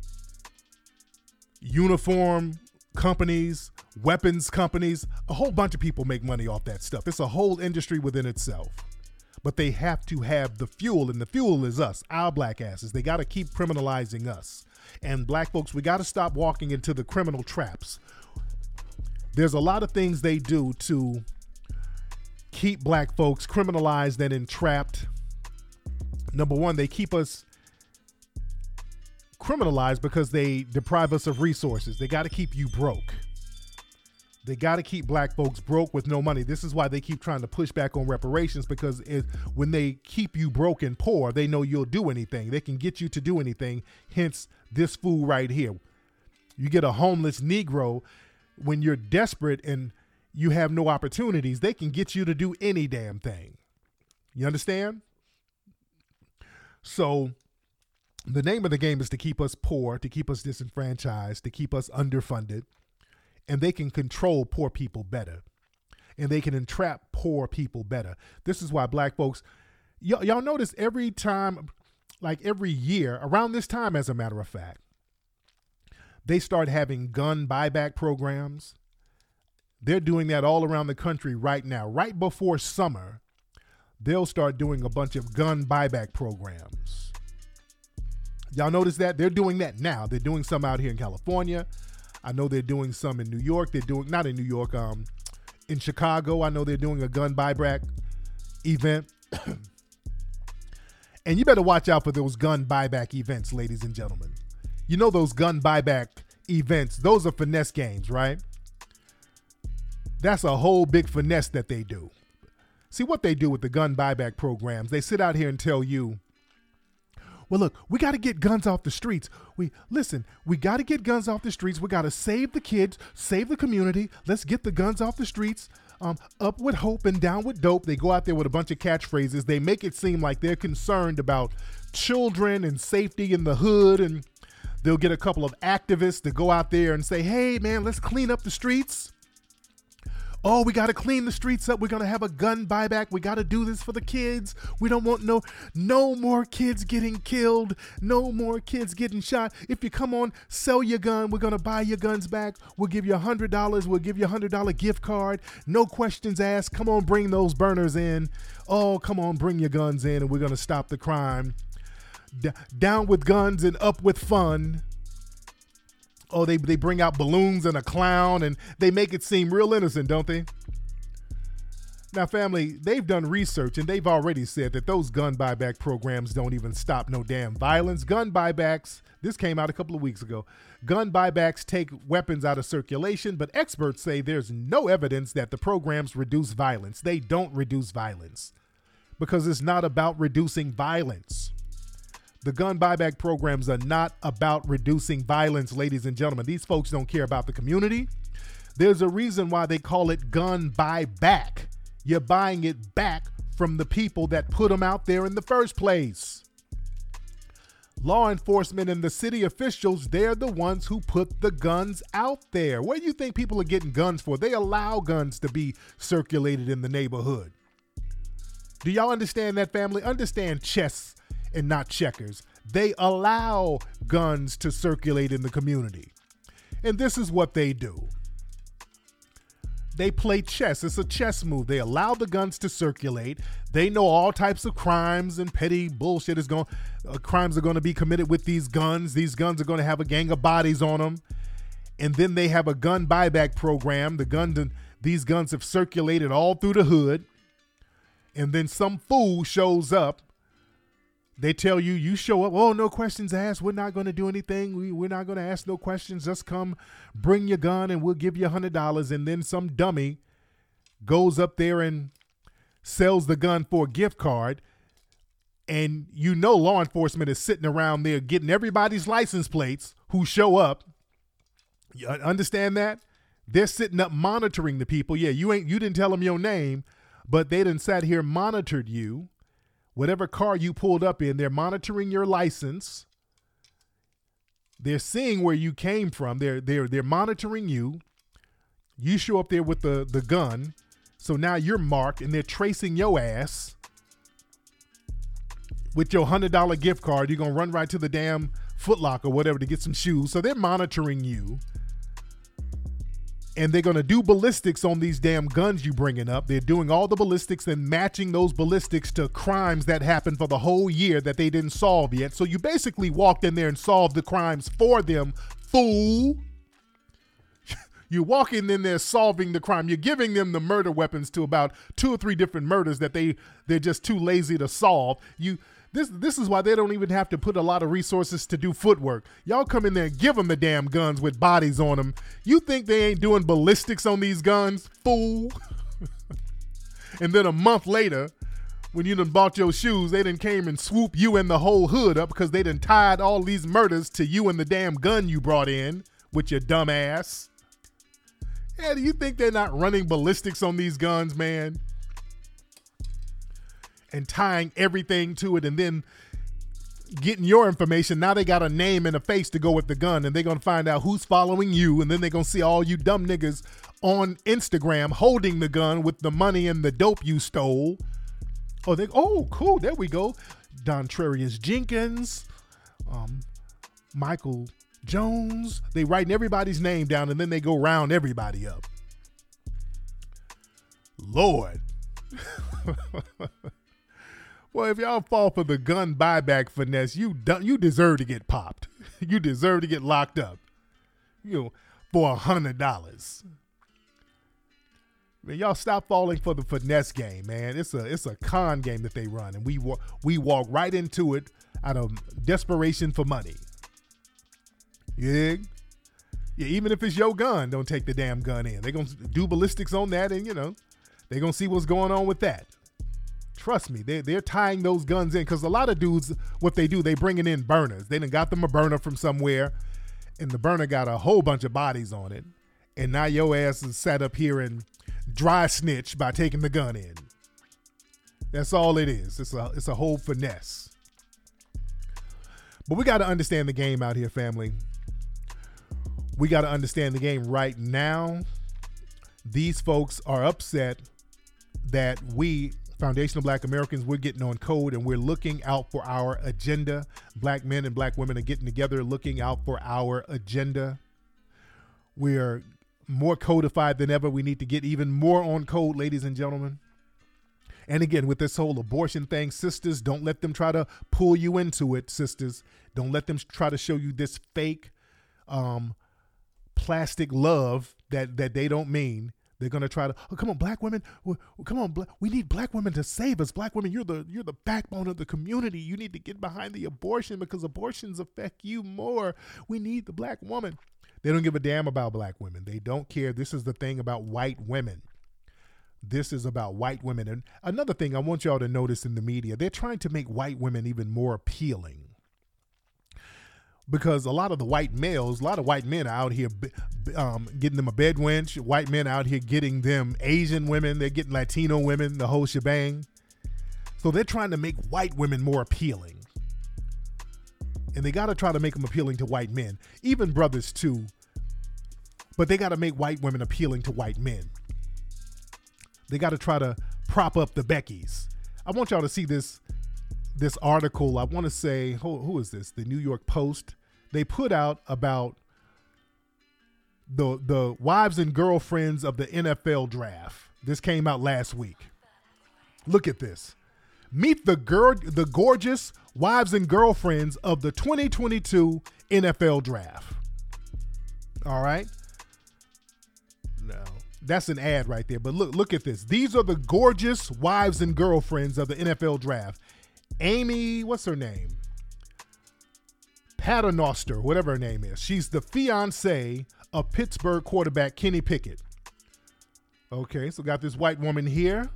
uniform companies, weapons companies, a whole bunch of people make money off that stuff. It's a whole industry within itself. But they have to have the fuel, and the fuel is us, our black asses. They got to keep criminalizing us. And black folks, we got to stop walking into the criminal traps. There's a lot of things they do to keep black folks criminalized and entrapped. Number one, they keep us criminalized because they deprive us of resources. They got to keep you broke. They got to keep black folks broke with no money. This is why they keep trying to push back on reparations, because when they keep you broke and poor, they know you'll do anything. They can get you to do anything, hence this fool right here. You get a homeless Negro when you're desperate and you have no opportunities, they can get you to do any damn thing. You understand? So the name of the game is to keep us poor, to keep us disenfranchised, to keep us underfunded, and they can control poor people better, and they can entrap poor people better. This is why black folks, y'all notice every time, like every year, around this time, as a matter of fact, they start having gun buyback programs. They're doing that all around the country right now. Right before summer, they'll start doing a bunch of gun buyback programs. Y'all notice that? They're doing that now. They're doing some out here in California. I know they're doing some in New York. They're doing, not in New York, in Chicago. I know they're doing a gun buyback event. And you better watch out for those gun buyback events, ladies and gentlemen. You know those gun buyback events, those are finesse games, right? That's a whole big finesse that they do. See what they do with the gun buyback programs. They sit out here and tell you, well, look, we got to get guns off the streets. We got to get guns off the streets. We got to save the kids, save the community. Let's get the guns off the streets. Up with hope and down with dope. They go out there with a bunch of catchphrases. They make it seem like they're concerned about children and safety in the hood. And they'll get a couple of activists to go out there and say, hey, man, let's clean up the streets. Oh, we got to clean the streets up. We're going to have a gun buyback. We got to do this for the kids. We don't want no more kids getting killed. No more kids getting shot. If you come on, sell your gun. We're going to buy your guns back. We'll give you $100. We'll give you $100 gift card. No questions asked. Come on, bring those burners in. Oh, come on, bring your guns in, and we're going to stop the crime. Down with guns and up with fun. Oh, they bring out balloons and a clown, and they make it seem real innocent, don't they? Now, family, they've done research, and they've already said that those gun buyback programs don't even stop no damn violence. Gun buybacks, this came out a couple of weeks ago. Gun buybacks take weapons out of circulation, but experts say there's no evidence that the programs reduce violence. They don't reduce violence because it's not about reducing violence. The gun buyback programs are not about reducing violence, ladies and gentlemen. These folks don't care about the community. There's a reason why they call it gun buyback. You're buying it back from the people that put them out there in the first place. Law enforcement and the city officials, they're the ones who put the guns out there. Where do you think people are getting guns for? They allow guns to be circulated in the neighborhood. Do y'all understand that, family? Understand chess and not checkers. They allow guns to circulate in the community. And this is what they do. They play chess. It's a chess move. They allow the guns to circulate. They know all types of crimes and petty bullshit crimes are going to be committed with these guns. These guns are going to have a gang of bodies on them. And then they have a gun buyback program. These guns have circulated all through the hood. And then some fool shows up. They tell you, you show up, oh, no questions asked. We're not going to do anything. We're not going to ask no questions. Just come, bring your gun, and we'll give you $100. And then some dummy goes up there and sells the gun for a gift card. And you know law enforcement is sitting around there getting everybody's license plates who show up. You understand that? They're sitting up monitoring the people. Yeah, you didn't tell them your name, but they done sat here monitored you. Whatever car you pulled up in, they're monitoring your license. They're seeing where you came from. They're monitoring you. You show up there with the gun. So now you're marked and they're tracing your ass. With your $100 gift card, you're going to run right to the damn Foot Locker or whatever to get some shoes. So they're monitoring you. And they're going to do ballistics on these damn guns you bringing up. They're doing all the ballistics and matching those ballistics to crimes that happened for the whole year that they didn't solve yet. So you basically walked in there and solved the crimes for them, fool. You're walking in there solving the crime. You're giving them the murder weapons to about 2 or 3 different murders that they're just too lazy to solve. This is why they don't even have to put a lot of resources to do footwork. Y'all come in there and give them the damn guns with bodies on them. You think they ain't doing ballistics on these guns, fool? And then a month later, when you done bought your shoes, they done came and swoop you and the whole hood up because they done tied all these murders to you and the damn gun you brought in with your dumb ass. Yeah, do you think they're not running ballistics on these guns, man? And tying everything to it and then getting your information. Now they got a name and a face to go with the gun, and they're going to find out who's following you, and then they're going to see all you dumb niggas on Instagram holding the gun with the money and the dope you stole. Oh, cool, there we go. Dontrarius Jenkins, Michael Jones. They writing everybody's name down, and then they go round everybody up. Lord. Well, if y'all fall for the gun buyback finesse, you deserve to get popped. You deserve to get locked up, for $100. Man, y'all stop falling for the finesse game, man. It's a con game that they run, and we walk right into it out of desperation for money. Yeah, even if it's your gun, don't take the damn gun in. They're gonna do ballistics on that, and they're gonna see what's going on with that. Trust me, they're tying those guns in, because a lot of dudes, what they do, they bringing in burners. They done got them a burner from somewhere, and the burner got a whole bunch of bodies on it, and now your ass is sat up here and dry snitch by taking the gun in. That's all it is. It's a whole finesse. But we got to understand the game out here, family. We got to understand the game right now. These folks are upset that we, Foundational Black Americans, we're getting on code and we're looking out for our agenda. Black men and black women are getting together, looking out for our agenda. We're more codified than ever. We need to get even more on code, ladies and gentlemen. And again, with this whole abortion thing, sisters, don't let them try to pull you into it, sisters. Don't let them try to show you this fake plastic love that they don't mean. They're going to try to, oh, come on, black women. Come on, we need black women to save us. Black women, you're the backbone of the community. You need to get behind the abortion because abortions affect you more. We need the black woman. They don't give a damn about black women. They don't care. This is the thing about white women. This is about white women. And another thing I want y'all to notice in the media, they're trying to make white women even more appealing. Because a lot of the white males, a lot of white men are out here getting them a bed wench. White men out here getting them Asian women. They're getting Latino women, the whole shebang. So they're trying to make white women more appealing. And they got to try to make them appealing to white men. Even brothers too. But they got to make white women appealing to white men. They got to try to prop up the Beckys. I want y'all to see this article. I want to say, who is this? The New York Post. They put out about the wives and girlfriends of the NFL draft. This came out last week. Look at this. Meet the gorgeous wives and girlfriends of the 2022 NFL draft. All right. No, that's an ad right there. But look at this. These are the gorgeous wives and girlfriends of the NFL draft. Amy, what's her name? Paternoster, whatever her name is. She's the fiance of Pittsburgh quarterback Kenny Pickett. Okay, so got this white woman here.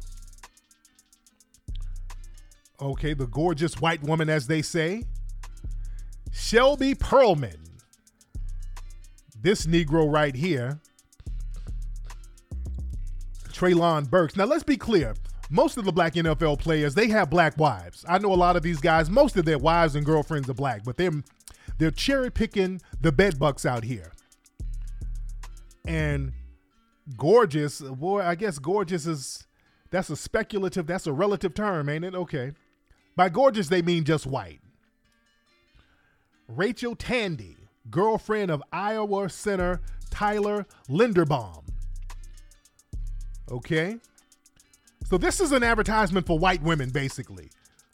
Okay, the gorgeous white woman, as they say. Shelby Perlman. This Negro right here. Treylon Burks. Now, let's be clear. Most of the black NFL players, they have black wives. I know a lot of these guys, most of their wives and girlfriends are black, but they're cherry picking the bedbugs out here. And gorgeous, boy, I guess gorgeous that's a relative term, ain't it? Okay. By gorgeous, they mean just white. Rachel Tandy, girlfriend of Iowa Senator Tyler Linderbaum. Okay. So this is an advertisement for white women, basically.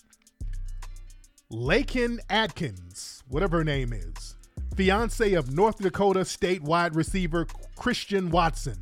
Laken Atkins, whatever her name is, fiance of North Dakota State wide receiver Christian Watson.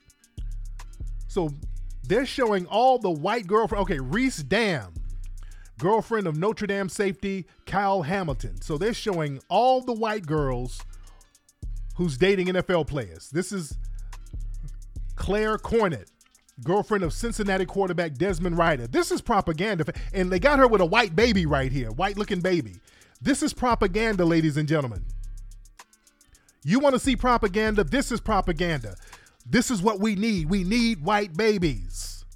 So they're showing all the white girlfriend. Okay, Reese Dam, girlfriend of Notre Dame safety Kyle Hamilton. So they're showing all the white girls who's dating NFL players. This is Claire Cornett, girlfriend of Cincinnati quarterback Desmond Ridder. This is propaganda. And they got her with a white baby right here, white-looking baby. This is propaganda, ladies and gentlemen. You want to see propaganda? This is propaganda. This is what we need. We need white babies.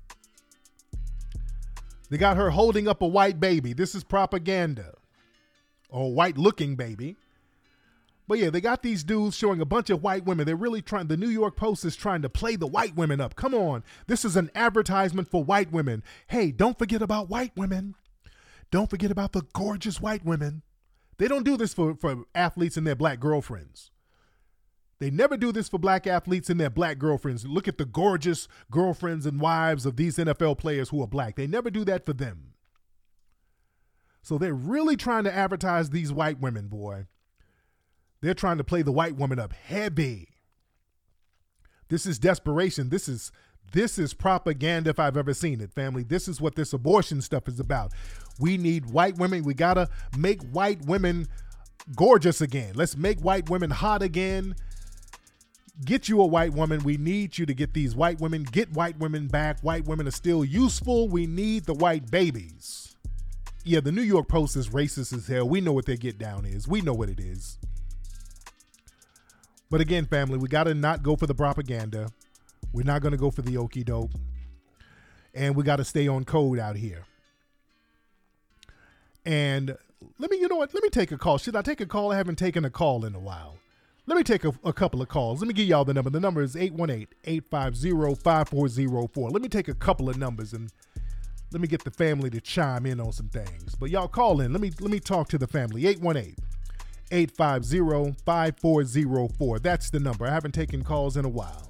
They got her holding up a white baby. This is propaganda. Or a white-looking baby. But yeah, they got these dudes showing a bunch of white women. They're really trying, the New York Post is trying to play the white women up. Come on. This is an advertisement for white women. Hey, don't forget about white women. Don't forget about the gorgeous white women. They don't do this for athletes and their black girlfriends. They never do this for black athletes and their black girlfriends. Look at the gorgeous girlfriends and wives of these NFL players who are black. They never do that for them. So they're really trying to advertise these white women, boy. They're trying to play the white woman up heavy. This is desperation. This is propaganda if I've ever seen it, family. This is what this abortion stuff is about. We need white women. We got to make white women gorgeous again. Let's make white women hot again. Get you a white woman. We need you to get these white women. Get white women back. White women are still useful. We need the white babies. Yeah, the New York Post is racist as hell. We know what their get down is. We know what it is. But again, family, we got to not go for the propaganda. We're not going to go for the okie doke. And we got to stay on code out here. And you know what? Let me take a call. Should I take a call? I haven't taken a call in a while. Let me take a couple of calls. Let me give y'all the number. The number is 818-850-5404. Let me take a couple of numbers and let me get the family to chime in on some things. But y'all call in. Let me talk to the family. 818-850-5404. That's the number. I haven't taken calls in a while.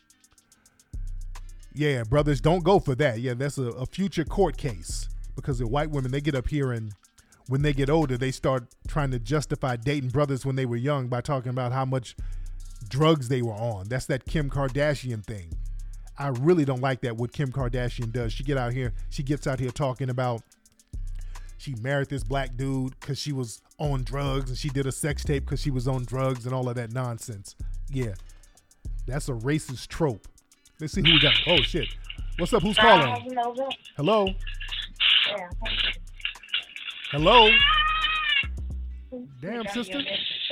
Yeah, brothers, don't go for that. Yeah, that's a future court case because the white women, they get up here and when they get older, they start trying to justify dating brothers when they were young by talking about how much drugs they were on. That's that Kim Kardashian thing. I really don't like that, what Kim Kardashian does. She gets out here talking about she married this black dude because she was on drugs and she did a sex tape because she was on drugs and all of that nonsense. Yeah, that's a racist trope. Let's see who we got. Oh, shit. What's up? Who's calling? Hello? Yeah. Hello? Damn, sister.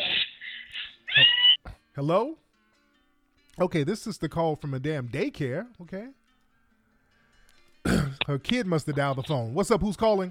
Hello? Okay, this is the call from a damn daycare. Okay. Her kid must have dialed the phone. What's up? Who's calling?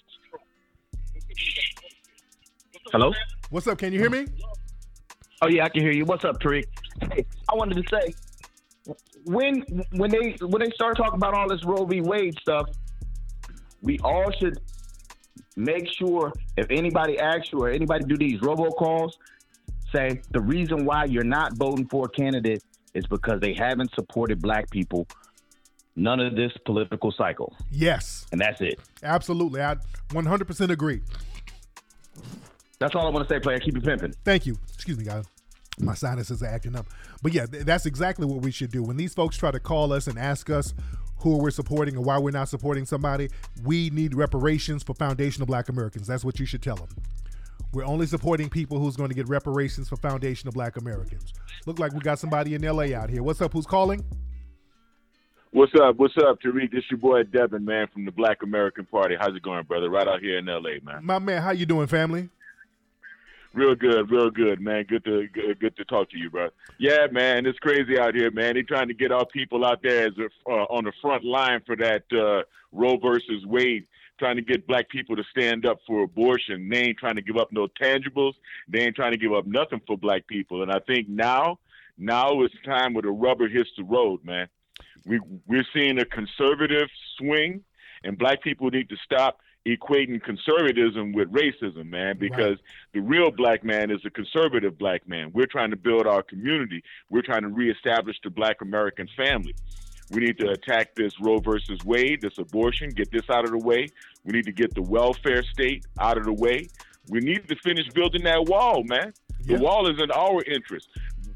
Hello? What's up? Can you hear me? Oh, yeah, I can hear you. What's up, Tariq? Hey, I wanted to say, when they start talking about all this Roe v. Wade stuff, we all should make sure if anybody asks you or anybody do these robocalls, say the reason why you're not voting for a candidate is because they haven't supported black people none of this political cycle. Yes. And that's it. Absolutely. I 100% agree. That's all I want to say, player. Keep it pimping. Thank you. Excuse me, guys. My sinuses are acting up. But yeah, that's exactly what we should do. When these folks try to call us and ask us who we're supporting and why we're not supporting somebody, we need reparations for foundational black Americans. That's what you should tell them. We're only supporting people who's going to get reparations for foundational black Americans. Look like we got somebody in LA out here. What's up? Who's calling? What's up? What's up, Tariq? This your boy Devin, man, from the Black American Party. How's it going, brother? Right out here in LA, man. My man, how you doing, family? Real good, man. Good to talk to you, bro. Yeah, man, it's crazy out here, man. They're trying to get our people out there as on the front line for that Roe versus Wade, trying to get black people to stand up for abortion. They ain't trying to give up no tangibles. They ain't trying to give up nothing for black people. And I think now it's time where the rubber hits the road, man. We're seeing a conservative swing, and black people need to stop equating conservatism with racism, man, because the real black man is a conservative black man. We're trying to build our community. We're trying to reestablish the black American family. We need to attack this Roe versus Wade, this abortion, get this out of the way. We need to get the welfare state out of the way. We need to finish building that wall, man. The wall is in our interest.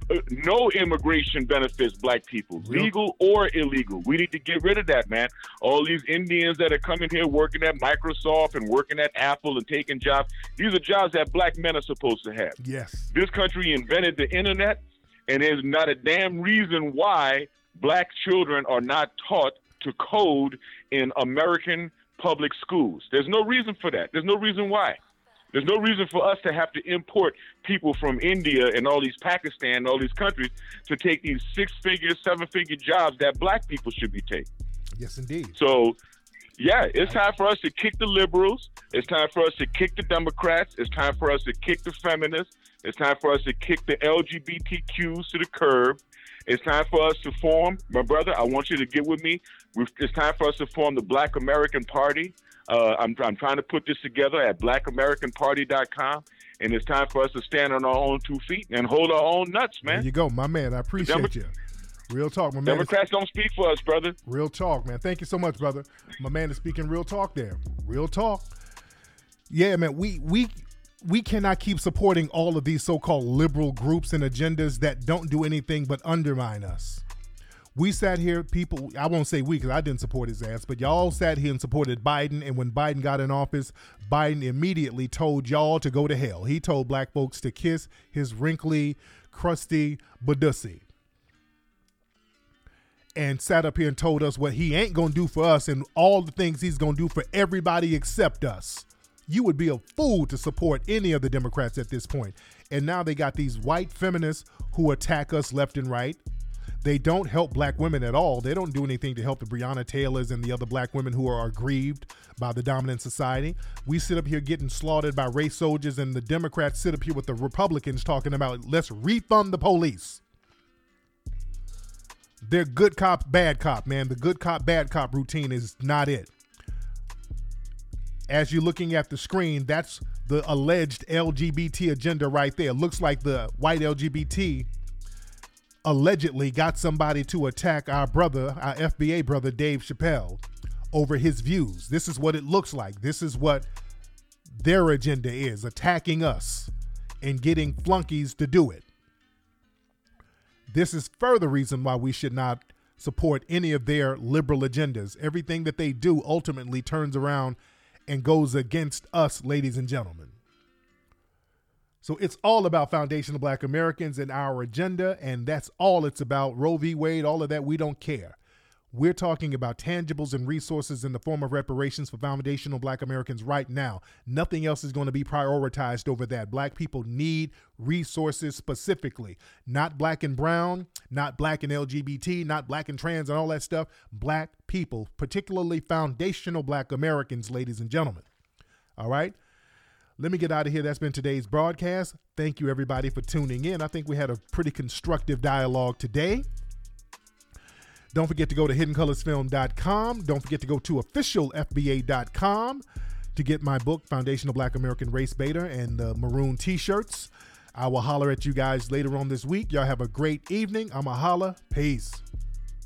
no immigration benefits black people, legal or illegal. We need to get rid of that, man. All these Indians that are coming here working at Microsoft and working at Apple and taking jobs, these are jobs that black men are supposed to have. Yes. This country invented the internet, and there's not a damn reason why black children are not taught to code in American public schools. There's no reason for that. There's no reason why. There's no reason for us to have to import people from India and all these Pakistan, all these countries to take these 6-figure, 7-figure jobs that black people should be taking. Yes, indeed. So, yeah, it's time for us to kick the liberals. It's time for us to kick the Democrats. It's time for us to kick the feminists. It's time for us to kick the LGBTQs to the curb. It's time for us to form, my brother, I want you to get with me. It's time for us to form the Black American Party. I'm trying to put this together at blackAmericanParty.com, and it's time for us to stand on our own 2 feet and hold our own nuts, man. There you go, my man. I appreciate you. Real talk, my man. Democrats don't speak for us, brother. Real talk, man. Thank you so much, brother. My man is speaking real talk there. Real talk. Yeah, man, we cannot keep supporting all of these so-called liberal groups and agendas that don't do anything but undermine us. We sat here, people, I won't say we because I didn't support his ass, but y'all sat here and supported Biden, and when Biden got in office, Biden immediately told y'all to go to hell. He told black folks to kiss his wrinkly, crusty Badussy. And sat up here and told us what he ain't going to do for us and all the things he's going to do for everybody except us. You would be a fool to support any of the Democrats at this point. And now they got these white feminists who attack us left and right. They don't help black women at all. They don't do anything to help the Breonna Taylors and the other black women who are aggrieved by the dominant society. We sit up here getting slaughtered by race soldiers, and the Democrats sit up here with the Republicans talking about let's refund the police. They're good cop, bad cop, man. The good cop, bad cop routine is not it. As you're looking at the screen, that's the alleged LGBT agenda right there. Looks like the white LGBT allegedly got somebody to attack our brother, our FBA brother, Dave Chappelle, over his views. This is what it looks like. This is what their agenda is, attacking us and getting flunkies to do it. This is further reason why we should not support any of their liberal agendas. Everything that they do ultimately turns around and goes against us, ladies and gentlemen. So it's all about foundational black Americans and our agenda, and that's all it's about. Roe v. Wade, all of that, we don't care. We're talking about tangibles and resources in the form of reparations for foundational black Americans right now. Nothing else is going to be prioritized over that. Black people need resources specifically. Not black and brown, not black and LGBT, not black and trans and all that stuff. Black people, particularly foundational black Americans, ladies and gentlemen. All right? Let me get out of here. That's been today's broadcast. Thank you, everybody, for tuning in. I think we had a pretty constructive dialogue today. Don't forget to go to hiddencolorsfilm.com. Don't forget to go to officialfba.com to get my book, Foundational Black American Race Beta, and the maroon t-shirts. I will holler at you guys later on this week. Y'all have a great evening. I'm a holla. Peace.